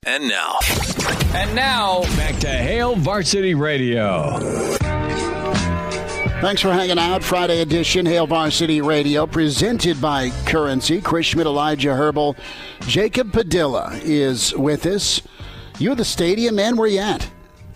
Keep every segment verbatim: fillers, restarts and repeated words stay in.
And now. And now, back to Hail Varsity Radio. Thanks for hanging out. Friday edition, Hail Varsity Radio, presented by Currency. Chris Schmidt, Elijah Herbal. Jacob Padilla is with us. You at the stadium, man? Where you at?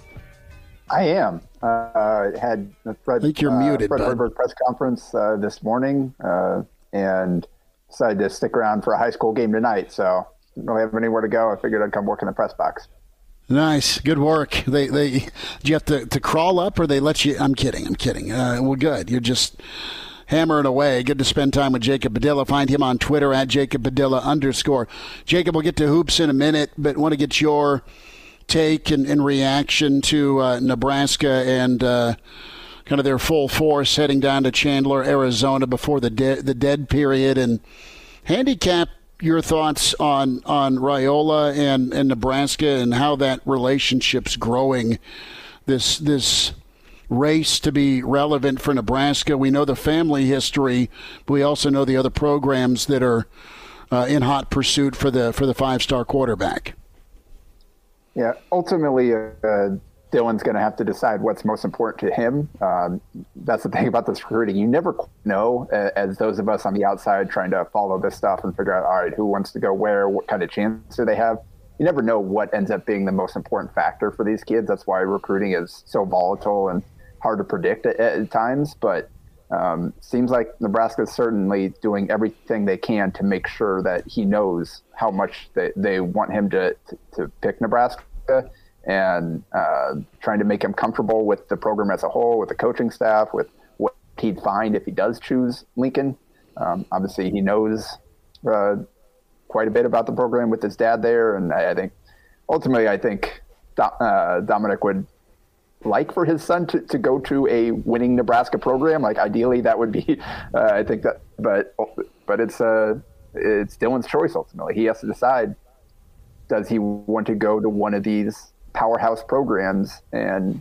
I am. Uh, had a Fred, I think you're uh, muted, Fred bud. Hoiberg press conference uh, this morning uh, and decided to stick around for a high school game tonight. So didn't really have anywhere to go. I figured I'd come work in the press box. Nice. Good work. They, they, do you have to, to crawl up or they let you? I'm kidding. I'm kidding. Uh, well, good. You're just hammering away. Good to spend time with Jacob Padilla. Find him on Twitter at Jacob Padilla underscore. Jacob, we'll get to hoops in a minute, but want to get your take and, and reaction to uh, Nebraska and uh, kind of their full force heading down to Chandler, Arizona before the de- the dead period, and handicap your thoughts on, on Raiola and, and Nebraska and how that relationship's growing, this this race to be relevant for Nebraska. We know the family history, but we also know the other programs that are uh, in hot pursuit for the for the five-star quarterback. Yeah, ultimately, uh, Dylan's going to have to decide what's most important to him. Um, that's the thing about this recruiting. You never know, as those of us on the outside trying to follow this stuff and figure out, all right, who wants to go where, what kind of chance do they have? You never know what ends up being the most important factor for these kids. That's why recruiting is so volatile and hard to predict at, at times. But um, seems like Nebraska is certainly doing everything they can to make sure that he knows how much they, they want him to, to, to pick Nebraska. And uh, trying to make him comfortable with the program as a whole, with the coaching staff, with what he'd find if he does choose Lincoln. Um, obviously, he knows uh, quite a bit about the program with his dad there, and I, I think ultimately, I think Do- uh, Dominic would like for his son to, to go to a winning Nebraska program. Like ideally, that would be. Uh, I think that, but but it's uh, it's Dylan's choice ultimately. He has to decide: does he want to go to one of these powerhouse programs and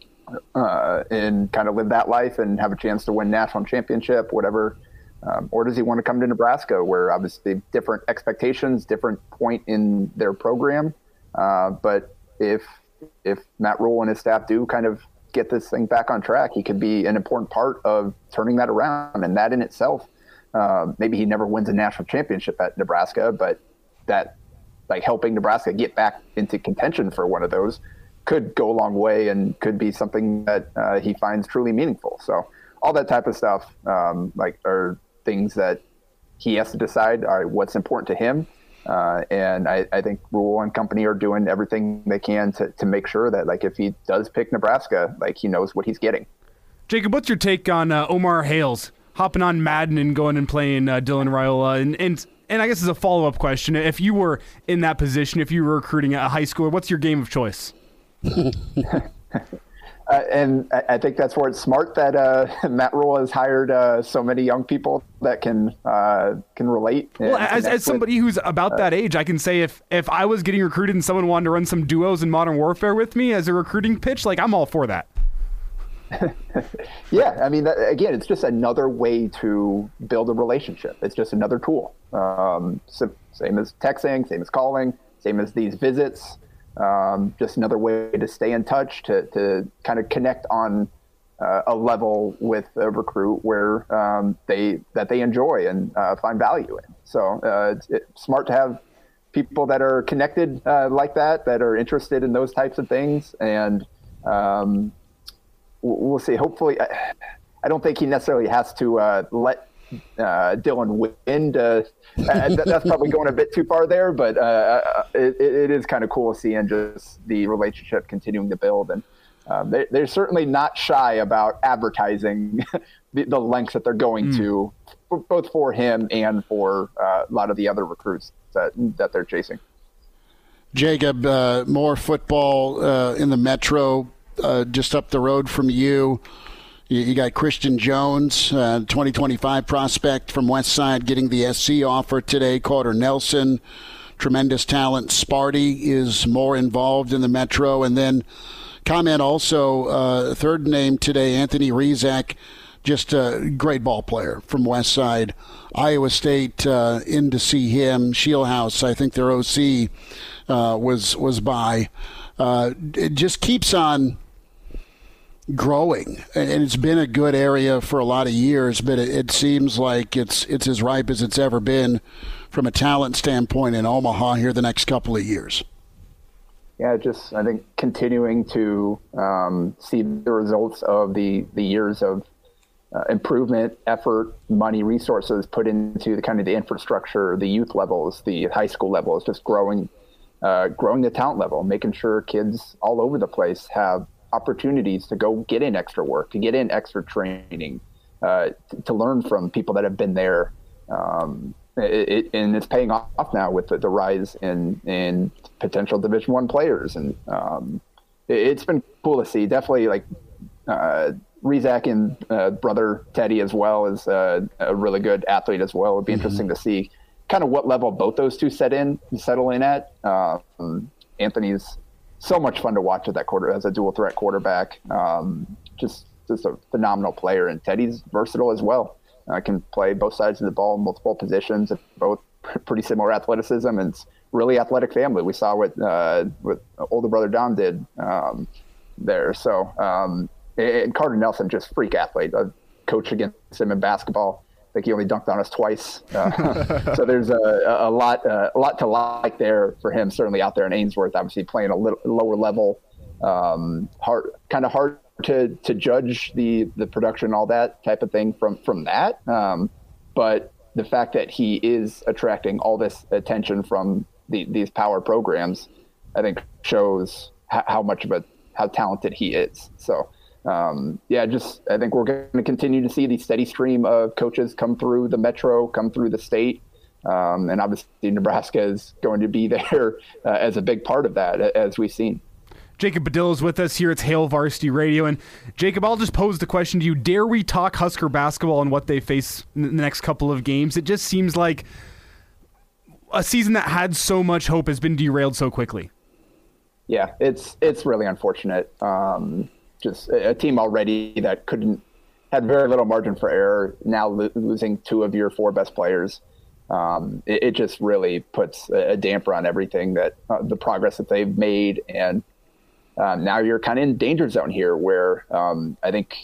uh, and kind of live that life and have a chance to win national championship, whatever, um, or does he want to come to Nebraska, where obviously different expectations, different point in their program, uh, but if if Matt Rhule and his staff do kind of get this thing back on track, he could be an important part of turning that around, and that in itself, uh, maybe he never wins a national championship at Nebraska, but that. Like helping Nebraska get back into contention for one of those could go a long way and could be something that uh, he finds truly meaningful. So all that type of stuff, um, like are things that he has to decide, all right, what's important to him. Uh, and I, I think Rhule and company are doing everything they can to, to make sure that like, if he does pick Nebraska, like he knows what he's getting. Jacob, what's your take on uh, Omar Hales hopping on Madden and going and playing uh, Dylan Raiola? And, and, And I guess as a follow-up question, if you were in that position, if you were recruiting a high schooler, what's your game of choice? uh, and I think that's where it's smart that uh, Matt Rhule has hired uh, so many young people that can uh, can relate. Well, as, as somebody with, who's about uh, that age, I can say if, if I was getting recruited and someone wanted to run some duos in Modern Warfare with me as a recruiting pitch, like I'm all for that. Yeah, I mean, that, again, it's just another way to build a relationship. It's just another tool. Um, so, same as texting, same as calling, same as these visits. Um, just another way to stay in touch, to, to kind of connect on uh, a level with a recruit where um, they that they enjoy and uh, find value in. So uh, it's, it's smart to have people that are connected uh, like that, that are interested in those types of things, and um, we'll see. Hopefully, I, I don't think he necessarily has to uh, let uh, Dylan win. To, uh, that's probably going a bit too far there, but uh, it, it is kind of cool seeing just the relationship continuing to build. And um, they, they're certainly not shy about advertising the, the lengths that they're going mm. to, for, both for him and for uh, a lot of the other recruits that, that they're chasing. Jacob, uh, more football uh, in the Metro. Uh, just up the road from you, you, you got Christian Jones, uh, twenty twenty-five prospect from West Side, getting the S C offer today. Carter Nelson, tremendous talent. Sparty is more involved in the Metro. And then comment also, uh, third name today, Anthony Rizak, just a great ball player from West Side. Iowa State uh, in to see him. Shieldhouse, I think their O C uh, was was by. Uh, it just keeps on growing, and it's been a good area for a lot of years, but it, it seems like it's it's as ripe as it's ever been from a talent standpoint in Omaha here the next couple of years. Yeah, just I think continuing to um, see the results of the, the years of uh, improvement, effort, money, resources put into the kind of the infrastructure, the youth levels, the high school levels, just growing, uh, growing the talent level, making sure kids all over the place have opportunities to go get in extra work, to get in extra training, uh, to, to learn from people that have been there. Um, it, it, and it's paying off now with the, the rise in, in potential Division One players. And um, it, it's been cool to see. Definitely like uh, Rizak and uh, brother Teddy as well is uh, a really good athlete as well. It'd be mm-hmm. interesting to see kind of what level both those two set in, settle in at. Um, Anthony's so much fun to watch at that quarter as a dual threat quarterback. Um, just, just a phenomenal player, and Teddy's versatile as well. Uh, can play both sides of the ball, multiple positions, both pretty similar athleticism, and it's really athletic family. We saw what uh, what older brother Dom did um, there. So, um, and Carter Nelson, just freak athlete. I coached against him in basketball. I think he only dunked on us twice. Uh, so there's a, a lot uh, a lot to like there for him. Certainly out there in Ainsworth, obviously playing a little lower level, um, hard kind of hard. to to judge the the production, all that type of thing from from that, um but the fact that he is attracting all this attention from the, these power programs, I think shows h- how much of a how talented he is. So um yeah just I think we're going to continue to see the steady stream of coaches come through the metro, come through the state, um and obviously Nebraska is going to be there uh, as a big part of that, as we've seen. Jacob Badillo is with us here. It's Hail Varsity Radio. And Jacob, I'll just pose the question to you. Dare we talk Husker basketball and what they face in the next couple of games? It just seems like a season that had so much hope has been derailed so quickly. Yeah, it's it's really unfortunate. Um, just a, a team already that couldn't, had very little margin for error, now lo- losing two of your four best players. Um, it, it just really puts a, a damper on everything that uh, the progress that they've made. And Um, now you're kind of in danger zone here where um, I think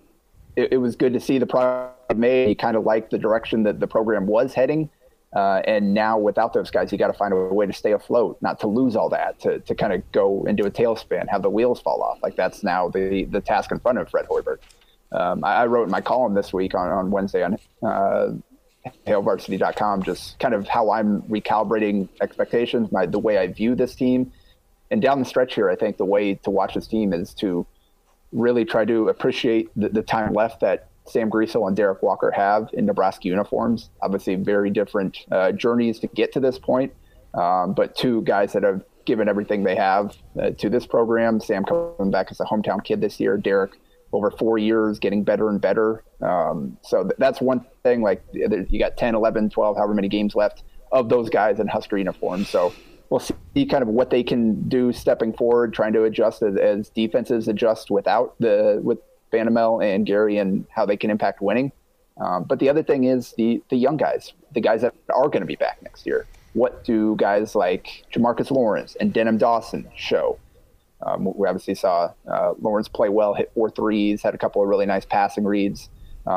it, it was good to see the progress made. You kind of like the direction that the program was heading. Uh, and now without those guys, you got to find a way to stay afloat, not to lose all that, to, to kind of go into a tailspin, have the wheels fall off. Like that's now the, the task in front of Fred Hoiberg. Um, I, I wrote in my column this week on, on Wednesday on uh, hail varsity dot com, just kind of how I'm recalibrating expectations, my, the way I view this team. And down the stretch here, I think the way to watch this team is to really try to appreciate the, the time left that Sam Griesel and Derek Walker have in Nebraska uniforms. Obviously, very different uh, journeys to get to this point, um, but two guys that have given everything they have uh, to this program. Sam coming back as a hometown kid this year. Derek over four years, getting better and better. Um, so th- that's one thing. Like you got ten, eleven, twelve, however many games left of those guys in Husker uniforms. So we'll see kind of what they can do stepping forward, trying to adjust as, as defenses adjust without the with Banamel and Gary and how they can impact winning. Um, but the other thing is the the young guys, the guys that are going to be back next year. What do guys like Jamarcus Lawrence and Denham Dawson show? Um, we obviously saw uh, Lawrence play well, hit four threes, had a couple of really nice passing reads,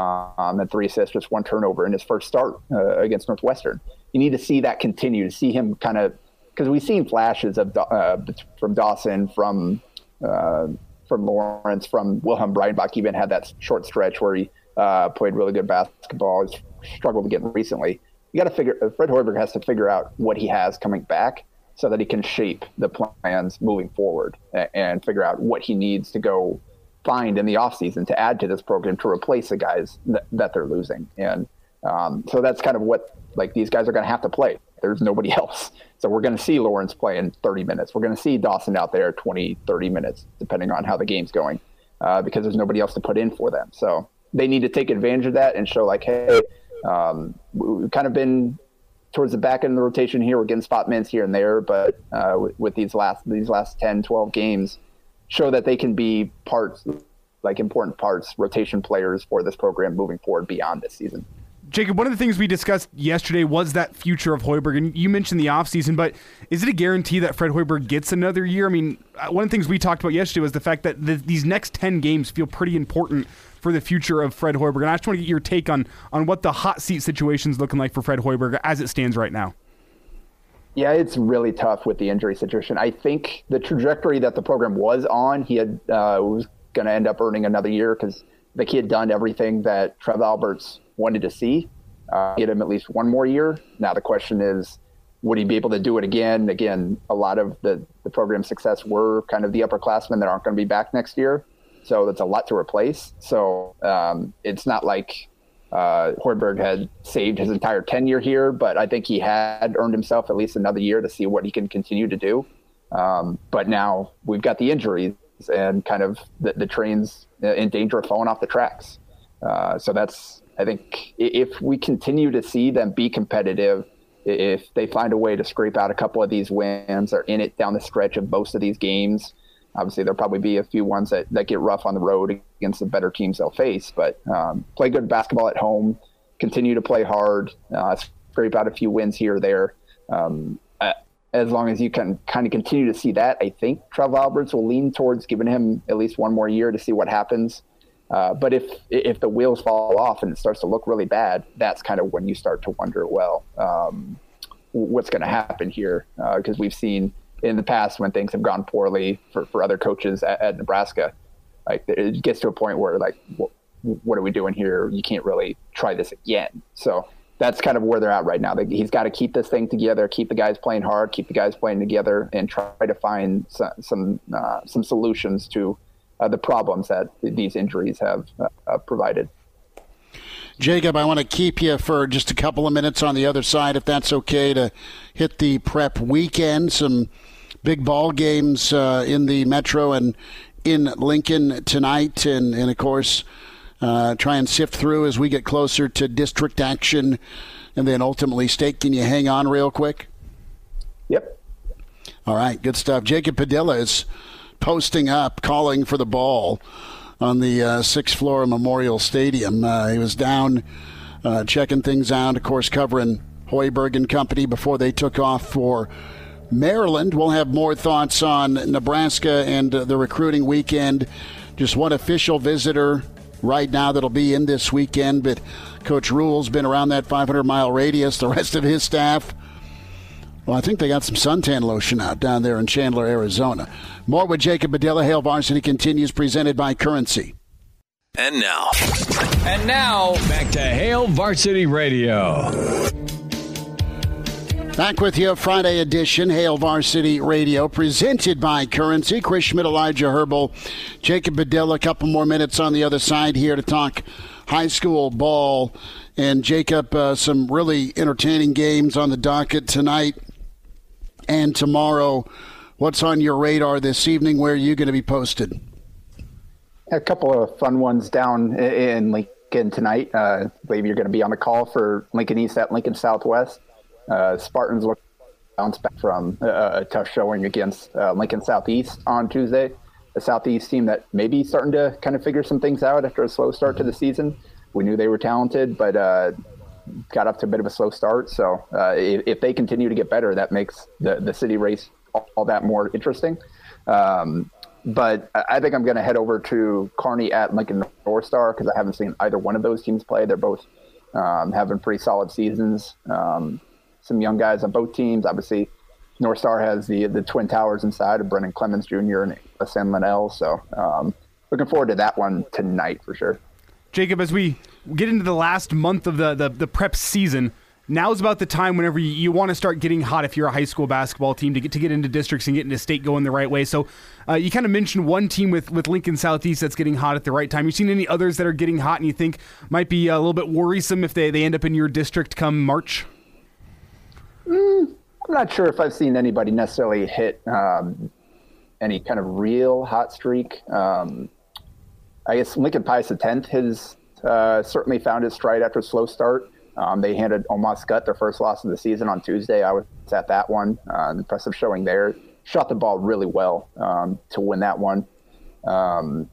um, and three assists, just one turnover in his first start uh, against Northwestern. You need to see that continue, to see him kind of, because we've seen flashes of uh, from Dawson, from uh, from Lawrence, from Wilhelm Breitenbach. Even had that short stretch where he uh, played really good basketball. He's struggled to get recently. You got to figure. Fred Hoiberg has to figure out what he has coming back so that he can shape the plans moving forward and, and figure out what he needs to go find in the offseason to add to this program to replace the guys that, that they're losing. And um, so that's kind of what like these guys are going to have to play. There's nobody else. So we're going to see Lawrence play in thirty minutes. We're going to see Dawson out there twenty, thirty minutes, depending on how the game's going, uh, because there's nobody else to put in for them. So they need to take advantage of that and show like, hey, um, we've kind of been towards the back end of the rotation here. We're getting spot minutes here and there, but uh, with, with these last these last ten, twelve games, show that they can be parts like important parts, rotation players for this program moving forward beyond this season. Jacob, one of the things we discussed yesterday was that future of Hoiberg, and you mentioned the offseason, but is it a guarantee that Fred Hoiberg gets another year? I mean, one of the things we talked about yesterday was the fact that the, these next ten games feel pretty important for the future of Fred Hoiberg, and I just want to get your take on, on what the hot seat situation is looking like for Fred Hoiberg as it stands right now. Yeah, it's really tough with the injury situation. I think the trajectory that the program was on, he had uh, was going to end up earning another year because the kid had done everything that Trev Alberts wanted to see. Uh, get him at least one more year. Now the question is, would he be able to do it again? Again, a lot of the, the program's success were kind of the upperclassmen that aren't going to be back next year. So that's a lot to replace. So um, it's not like uh, Hoiberg had saved his entire tenure here, but I think he had earned himself at least another year to see what he can continue to do. Um, but now we've got the injuries and kind of the, the train's in danger of falling off the tracks. Uh, so that's, I think if we continue to see them be competitive, if they find a way to scrape out a couple of these wins or in it down the stretch of most of these games, obviously there'll probably be a few ones that, that get rough on the road against the better teams they'll face, but um, play good basketball at home, continue to play hard, uh, scrape out a few wins here or there. Um, as long as you can kind of continue to see that, I think Trev Alberts will lean towards giving him at least one more year to see what happens. Uh, but if if the wheels fall off and it starts to look really bad, that's kind of when you start to wonder, well, um, what's going to happen here? Because uh, we've seen in the past when things have gone poorly for, for other coaches at, at Nebraska, like it gets to a point where like, what, what are we doing here? You can't really try this again. So that's kind of where they're at right now. He's got to keep this thing together, keep the guys playing hard, keep the guys playing together, and try to find some some, uh, some solutions to Uh, the problems that these injuries have uh, uh, provided. Jacob, I want to keep you for just a couple of minutes on the other side, if that's okay, to hit the prep weekend. Some big ball games uh, in the Metro and in Lincoln tonight, and, and of course, uh, try and sift through as we get closer to district action and then ultimately state. Can you hang on real quick? Yep. All right, good stuff. Jacob Padilla is posting up, calling for the ball on the uh, sixth floor of Memorial Stadium. Uh, he was down uh, checking things out, of course, covering Hoiberg and company before they took off for Maryland. We'll have more thoughts on Nebraska and uh, the recruiting weekend. Just one official visitor right now that'll be in this weekend, but Coach Rule's been around that five hundred mile radius. The rest of his staff, well, I think they got some suntan lotion out down there in Chandler, Arizona. More with Jacob Padilla. Hail Varsity continues, presented by Currency. And now. And now, back to Hail Varsity Radio. Back with you, Friday edition, Hail Varsity Radio, presented by Currency. Chris Schmidt, Elijah Herbal, Jacob Padilla. A couple more minutes on the other side here to talk high school ball. And Jacob, uh, some really entertaining games on the docket tonight and tomorrow. What's on your radar this evening? Where are you going to be posted? A couple of fun ones down in Lincoln tonight. Uh, I believe you're going to be on the call for Lincoln East at Lincoln Southwest. Uh, Spartans look bounce back from a, a tough showing against uh, Lincoln Southeast on Tuesday. The Southeast team that may be starting to kind of figure some things out after a slow start to the season. We knew they were talented, but uh, got up to a bit of a slow start. So uh, if, if they continue to get better, that makes the, the city race all, all that more interesting. Um, but I think I'm going to head over to Kearney at Lincoln North Star because I haven't seen either one of those teams play. They're both um, having pretty solid seasons. Um, some young guys on both teams. Obviously, North Star has the the Twin Towers inside of Brennan Clemens Junior and Sam Linnell. So um, looking forward to that one tonight for sure. Jacob, as we get into the last month of the, the, the prep season, now's about the time whenever you, you want to start getting hot if you're a high school basketball team to get to get into districts and get into state going the right way. So uh, you kind of mentioned one team with, with Lincoln Southeast that's getting hot at the right time. You seen any others that are getting hot and you think might be a little bit worrisome if they, they end up in your district come March? Mm, I'm not sure if I've seen anybody necessarily hit um, any kind of real hot streak. Um, I guess Lincoln Pius X has uh, certainly found his stride after a slow start. Um, they handed Omaha Skutt their first loss of the season on Tuesday. I was at that one. Uh, impressive showing there. Shot the ball really well um, to win that one. Um,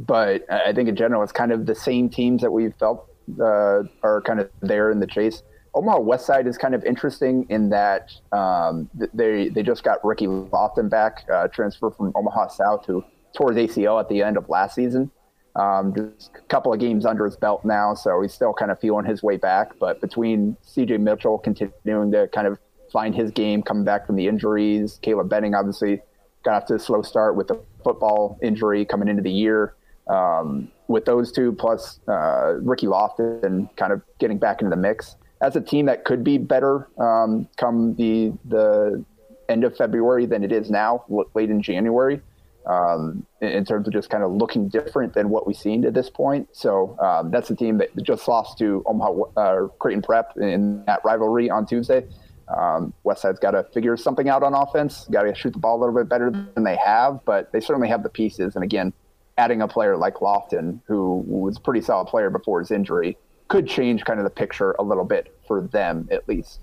but I think in general, it's kind of the same teams that we've felt uh, are kind of there in the chase. Omaha West Side is kind of interesting in that um, they they just got Ricky Lofton back, uh, transfer from Omaha South, who tore his A C L at the end of last season. Um, just a couple of games under his belt now, so he's still kind of feeling his way back. But between C J Mitchell continuing to kind of find his game, coming back from the injuries, Caleb Benning obviously got off to a slow start with the football injury coming into the year. Um, with those two, plus uh, Ricky Lofton kind of getting back into the mix, that's a team that could be better um, come the the end of February than it is now, late in January, um, in terms of just kind of looking different than what we've seen to this point. So um, that's a team that just lost to Omaha uh, Creighton Prep in that rivalry on Tuesday. Um, Westside's got to figure something out on offense, got to shoot the ball a little bit better than they have, but they certainly have the pieces. And again, adding a player like Lofton, who was a pretty solid player before his injury, could change kind of the picture a little bit for them at least.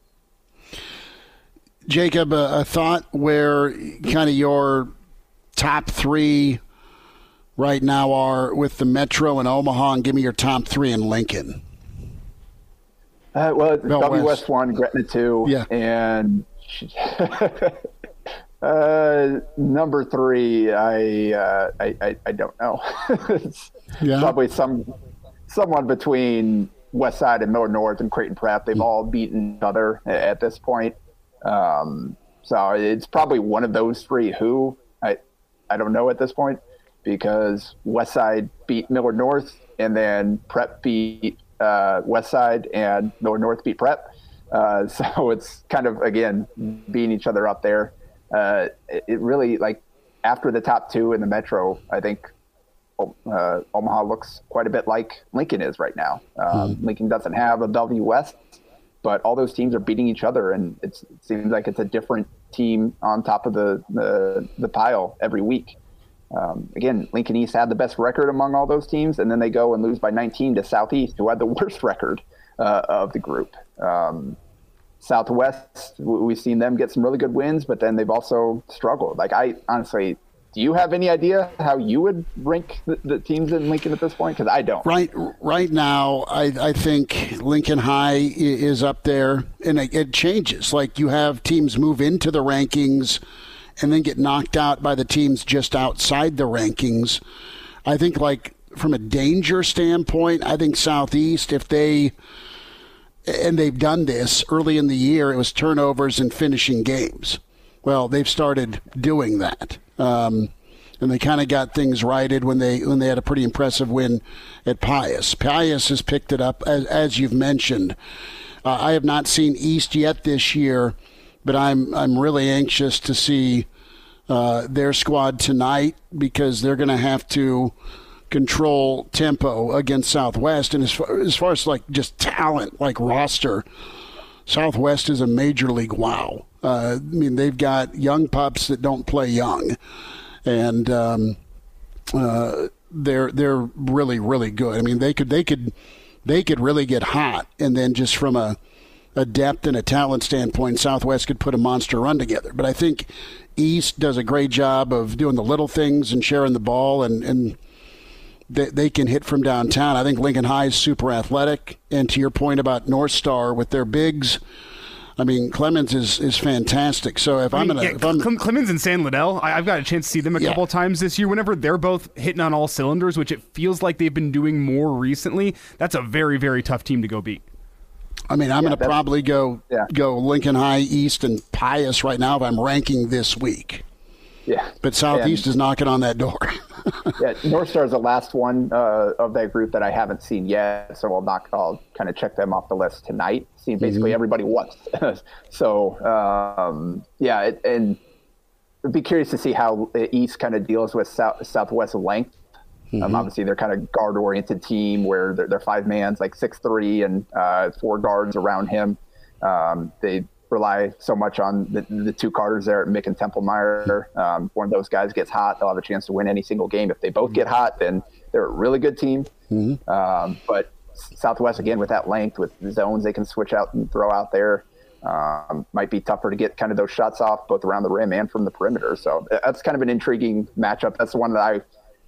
Jacob, a, a thought where kind of your top three right now are with the Metro and Omaha, and give me your top three in Lincoln. Uh, well, it's no, W West. West one, Gretna two, yeah. and uh, number three, I, uh, I, I I don't know. It's yeah. probably some someone between West Side and Miller North and Creighton Prep. They've all beaten each other at this point, um, so it's probably one of those three. Who I I don't know at this point, because West Side beat Miller North, and then Prep beat Uh, West Side, and Miller North beat Prep. Uh, so it's kind of, again, beating each other up there. Uh, it, it really, like, after the top two in the Metro, I think uh, Omaha looks quite a bit like Lincoln is right now. Um, hmm. Lincoln doesn't have a Bellevue West, but all those teams are beating each other, and it's, it seems like it's a different team on top of the, the, the pile every week. Um, again, Lincoln East had the best record among all those teams, and then they go and lose by nineteen to Southeast, who had the worst record uh, of the group. Um, Southwest, we've seen them get some really good wins, but then they've also struggled. Like, I honestly, do you have any idea how you would rank the, the teams in Lincoln at this point? Because I don't. Right, right now, I, I think Lincoln High is up there, and it, it changes. Like, you have teams move into the rankings and then get knocked out by the teams just outside the rankings. I think, like, from a danger standpoint, I think Southeast, if they, and they've done this early in the year, it was turnovers and finishing games. Well, they've started doing that. Um, and they kind of got things righted when they when they had a pretty impressive win at Pius. Pius has picked it up, as, as you've mentioned. Uh, I have not seen East yet this year, but I'm I'm really anxious to see uh, their squad tonight, because they're going to have to control tempo against Southwest. And as far, as far as like just talent, like roster, Southwest is a major league wow. Uh, I mean, they've got young pups that don't play young, and um, uh, they're they're really really good. I mean, they could they could they could really get hot, and then just from a a depth and a talent standpoint, Southwest could put a monster run together. But I think East does a great job of doing the little things and sharing the ball, and, and they, they can hit from downtown. I think Lincoln High is super athletic. And to your point about North Star with their bigs, I mean, Clemens is, is fantastic. So if I mean, I'm going yeah, to... Clemens and San Liddell, I, I've got a chance to see them a yeah. couple of times this year. Whenever they're both hitting on all cylinders, which it feels like they've been doing more recently, that's a very, very tough team to go beat. I mean, I'm yeah, going to probably go yeah. go Lincoln High, East, and Pius right now if I'm ranking this week. Yeah. But Southeast and, is knocking on that door. yeah, North Star is the last one uh, of that group that I haven't seen yet, so I'll knock. I'll kind of check them off the list tonight. Seen basically mm-hmm. everybody once. so um, yeah, it, and I'd be curious to see how the East kind of deals with South, Southwest length. Mm-hmm. Um, obviously, they're kind of guard-oriented team where they're, they're five mans, like six three, and uh, four guards around him. Um, they rely so much on the, the two Carters there, Mick and Templemeyer. Um, one of those guys gets hot, they'll have a chance to win any single game. If they both get hot, then they're a really good team. Mm-hmm. Um, but Southwest, again, with that length, with the zones they can switch out and throw out there, um, might be tougher to get kind of those shots off both around the rim and from the perimeter. So that's kind of an intriguing matchup. That's the one that I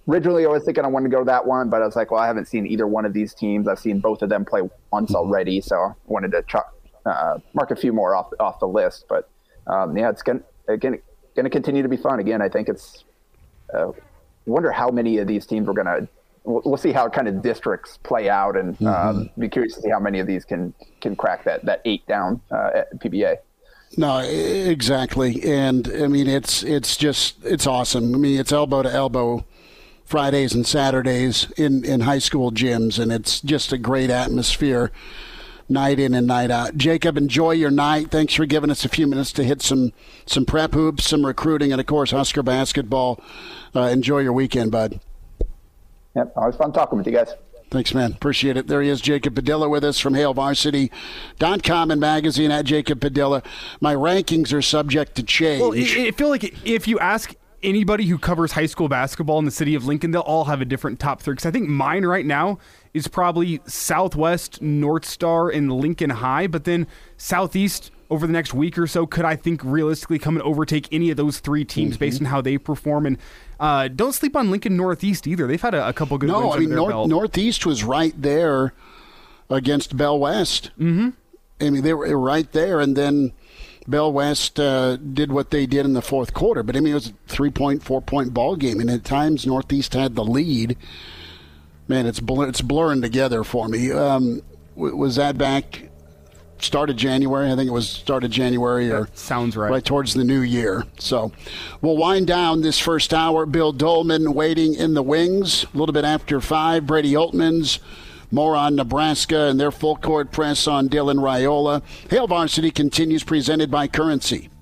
originally I was thinking I wanted to go to that one, but I was like, well, I haven't seen either one of these teams. I've seen both of them play once already, so I wanted to chuck, uh, mark a few more off off the list. But um, yeah, it's going again going to continue to be fun. Again, I think it's. Uh, wonder how many of these teams are going to. We'll, we'll see how kind of districts play out, and um, mm-hmm. be curious to see how many of these can can crack that that eight down uh, at P B A. No, exactly, and I mean it's it's just it's awesome. I mean it's elbow to elbow. Fridays and Saturdays in, in high school gyms, and it's just a great atmosphere night in and night out. Jacob, enjoy your night. Thanks for giving us a few minutes to hit some, some prep hoops, some recruiting, and, of course, Husker basketball. Uh, enjoy your weekend, bud. Yep, always fun talking with you guys. Thanks, man. Appreciate it. There he is, Jacob Padilla, with us from Hail Varsity dot com and magazine at Jacob Padilla. My rankings are subject to change. Well, I, I feel like if you ask anybody who covers high school basketball in the city of Lincoln, they'll all have a different top three. Because I think mine right now is probably Southwest, North Star, and Lincoln High. But then Southeast over the next week or so could, I think, realistically come and overtake any of those three teams mm-hmm. based on how they perform. And uh, don't sleep on Lincoln Northeast either. They've had a, a couple good no, wins I under mean, their North, belt. Northeast was right there against Bell West. Mm-hmm. I mean, they were right there, and then Bell West uh, did what they did in the fourth quarter. But, I mean, it was a three-point, four-point ball game, and at times Northeast had the lead. Man, it's blur- it's blurring together for me. Um, w- was that back started January? I think it was started January. Or that sounds right. Right towards the new year. So we'll wind down this first hour. Bill Dolman waiting in the wings a little bit after five. Brady Oltmans. More on Nebraska and their full court press on Dylan Raiola. Hail Varsity continues, presented by Currency.